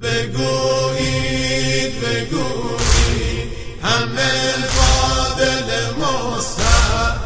بگویید بگویید همه با دل مستر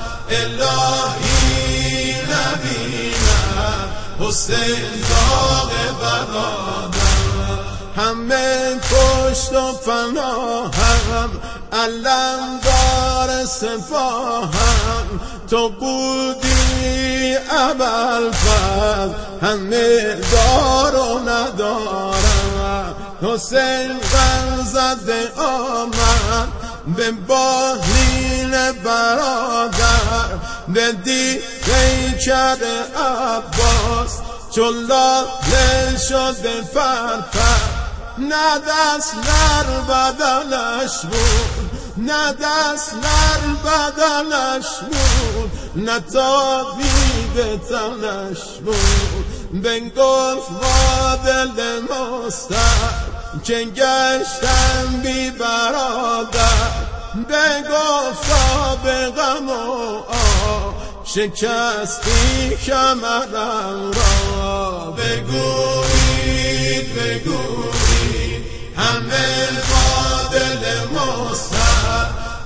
الهی نبینم حسین داغ برادر همه پشت و پناهم علمدار سپاهم تو بودی ابوالفضل همه دار و ندارم حسین غمزده آمد به بالین برادر بدی پیکر عباس چون لاله شده پرپر نه دست نر بدلش بود نه دست نر بدلش بود نه تابی به تنش بود بنگفت با دل مستر که گشتم بی برادر بگفتا به غم و شکستی کمرم را بگویید بگویید همه با دل مستر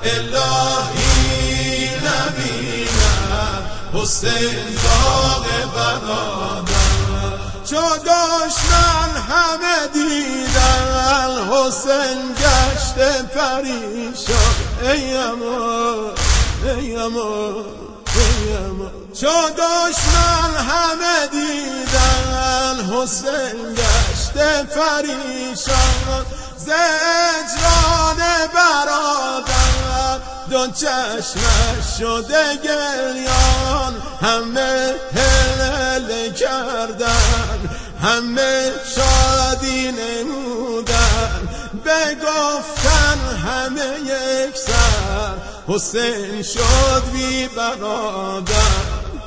الهی نبینم حسین داغ برادر چو دشمن همه دیدن حسین گشته پریشان ای امان ای امان چو دشمن همه دیدن حسین گشته پریشان ز هجران برادر دو چشمش شده گریان همه هلهله کردن همه شادی نمودن بگفتن همه یک سر حسین شد بی برادر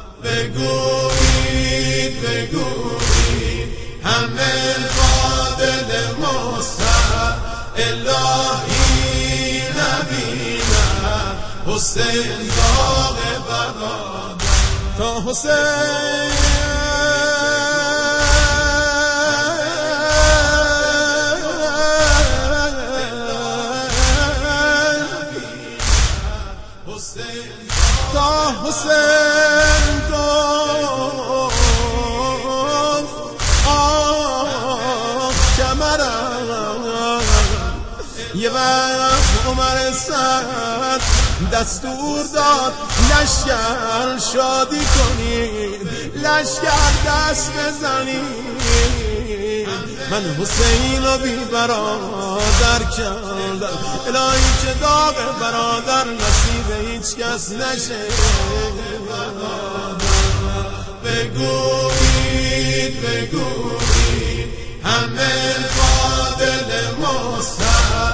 بگویید بگویید همه با دل مستر الهی نبینم حسین داغ برادر تا حسین تا حسین گفت کمرم یه وقت عمر سعد دستور داد لشکر شادی کنید لشکر دست بزنید من حسین رو بی برادر کردم الهی که داغ برادر نصیب هیچ کس نشه بگویید بگویید همه با دل مستر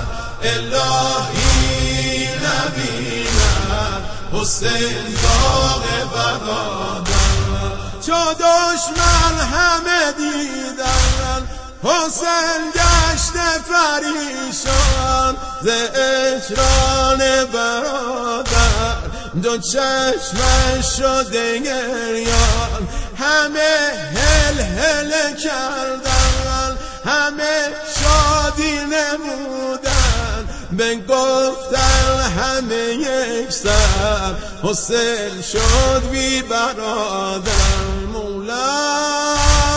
الهی نبینم حسین داغ برادر چو دشمن همه دیدن حسین گشته پریشان ز هجران برادر دو چشمش شده گریان همه هلهله کردن همه شادی نمودن بگفتن همه یک سر حسین شد بی برادر مولا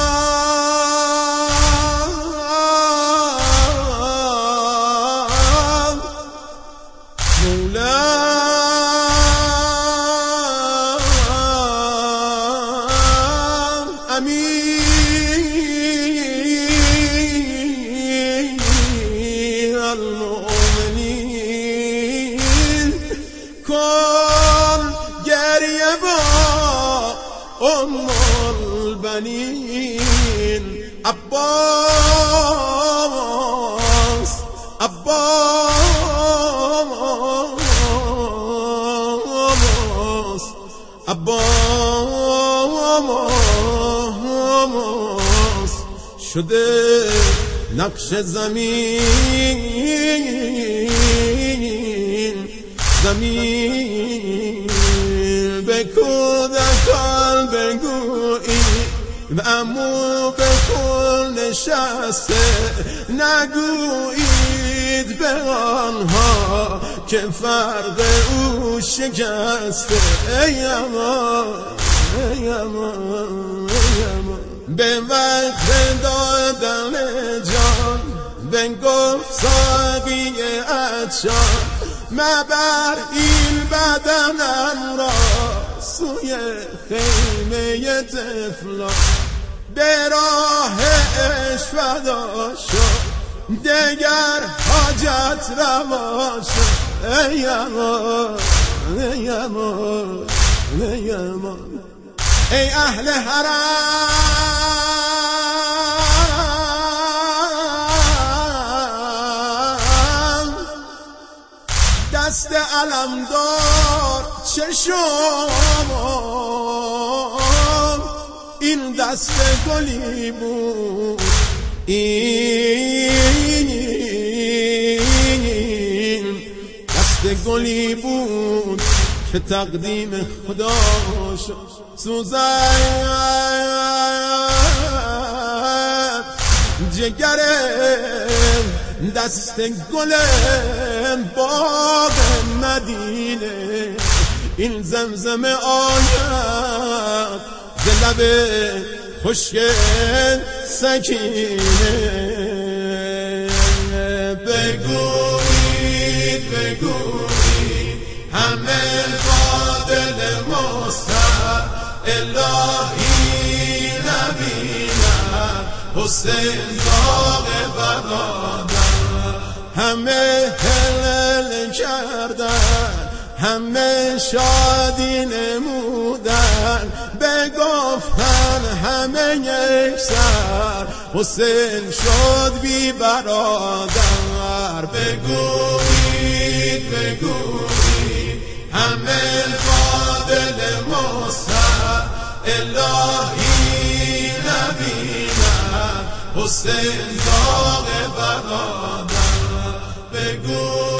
امیر المؤمنین کن گریه با ام البنین عباس عباس عباس شده نقش زمین به کودکان بگویی و عمو به کل نشسته، نگویید به آنها که فرق او شکسته. ای امان ای امان ای امان، به وقت دادن جان بنگفت ساقی عطشان، مبر این بدنم را سوی خیمه طفلان. به راه عشق فدا شد دگر حاجت روا شد. ای امان ای امان ای امان، ای اهل حرم دست علمدار چه شما، این دست گلی بود، این دست گلی بود که تقدیم خدا شد. سوزد جگر دست گل باغ مدینه، این زمزم آید ز لب خشک سکینه. بگویید بگویید همه فاضل مستر، الهی نبیند حسین داغ برادر. همه هلل کردن، همه شادی نمودن، بگفتن همه یک سر حسین شد بی برادر. بگویید بگویید همه فاضل مستر، الهی نبیند حسین داغ برادر. بگویید